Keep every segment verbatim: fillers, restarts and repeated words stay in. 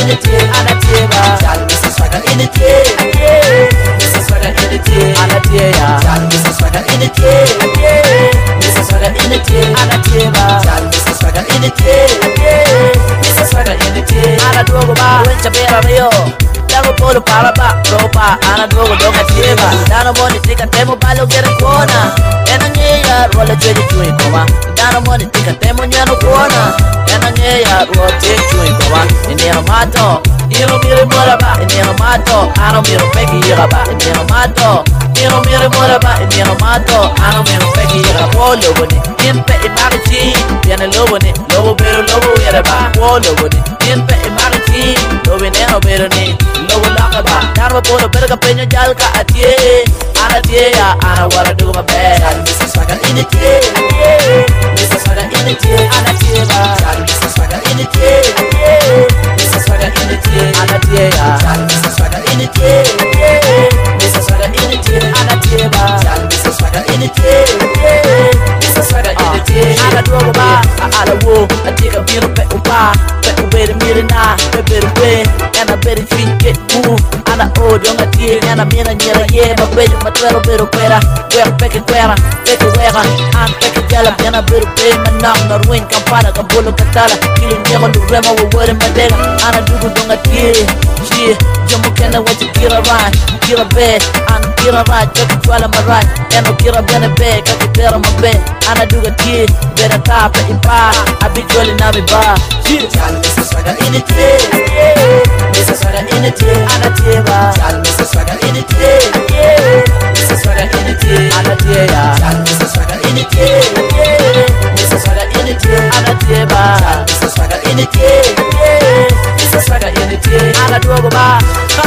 in it, Anativa. Jal, Mister Swagger in it, Mister Swagger in it, Anatia. Jal, Mister Swagger in it, Mister Swagger in it, Anativa. Jal, Mister Swagger in it, Mister Swagger in it, Anadroba. When Chabera Rio. Dago polo para ba, ropa, ana drogo donga tieba. Dano money tika temo balo gere kona. Ena nyeya rola cheji chui koma. Dano money tika temo nyano kona. Ena nyeya rola cheji chui koma. Inero mato, iro mire mora ba. Inero mato, ano miro peki ira ba. Inero mato, iro mire mora ba. Inero mato, ano miro peki ira ba. Lobo ni, inpe imari chi. Viene lobo ni, lobo pero lobo ira ba. Lobo ni, inpe imari chi. Lobo neno pero ni. Lobo lakaba, narwa polo berga peña jalka atie. Ana tie ya, ana wara do my bad. Mister Swagger in it, Mister Swagger in it, ana tie ba. Mister Swagger in it, Mister Swagger in it, ana tie ya. Mister Swagger in it, Mister Swagger in it, ana tie ba. Mister Swagger in it, Mister Swagger in it, ana do ba. Ana wo, atika biro pe upa, pe ubere mirina, pe bere pe, ana bere fit move, ana o donga tie, ana mina nyera ye, ma bejo matero bero kwera, kwera peke kwera, peke wera, an peke jala, ana bero pe, manam na ruin kampana, kabolo katala, kilo nyema nurema wa wore madega, ana dugu donga tie, shie, jomo kena wachi kira rai, kira be, ana kira rai, kaki chwala marai, eno kira bene be, kaki tera mabe, ana duga tie, bera ta pe ipa, abijoli nami ba, shie, jala Mister Swagger in it, Mister Swagger in it, Anativa. Jal, Mister Swagger in it, Mister Swagger in it, Anatia. Jal, Mister Swagger in it, Mister Swagger in it, Anativa. Jal, Mister Swagger in it, Mister Swagger in it, Anadroba.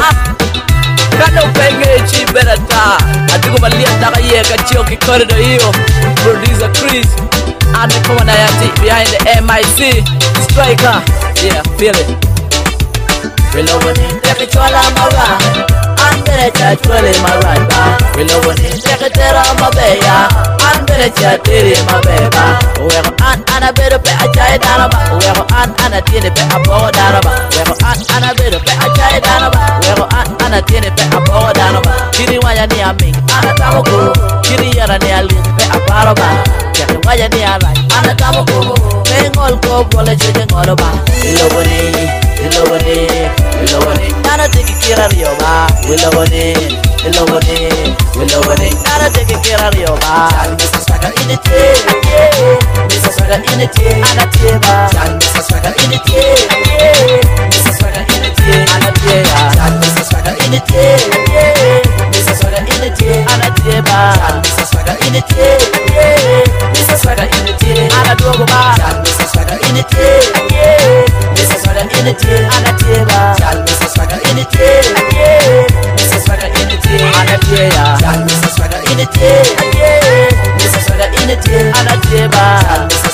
Kano penge chi berata. Atigo malia taka ye kachio kikordo hiyo. Producer Chris. And the commander behind the M I C. Striker. Yeah, feel it. Willow it, take it all on my ride. Under the church, well in my right bar. Willow it, take it on my bay. Under the church, in my baby. Whoever aunt and a bit of a child down about. Whoever aunt and a tinny pet a board down about. Whoever aunt and a bit of a child down about. Whoever aunt and a tinny pet a board down about. Kiri waya near me, and a tamoko. Kiri yara near me, pet a paraba. Kiri waya near right, and a tamoko. Paying all go, college, and all about. Willow it. Willow it, willow it, nana take care of your ba. Willow it, willow it, willow it, nana take care of your ba. Mister Swagger in it, Mister Swagger in it, Anativa. Mister Swagger in it, Mister Swagger in it, Anativa. Mister Swagger in it, Mister Swagger in it, Anativa. Mister Swagger in it, Mister Swagger in it, Anadroba. Mister Swagger in it, Mister Swagger in it, Anativa. Mister Swagger in it, Mister Swagger in it, Anatia. Mister Swagger in it, Mister Swagger in it, Anativa.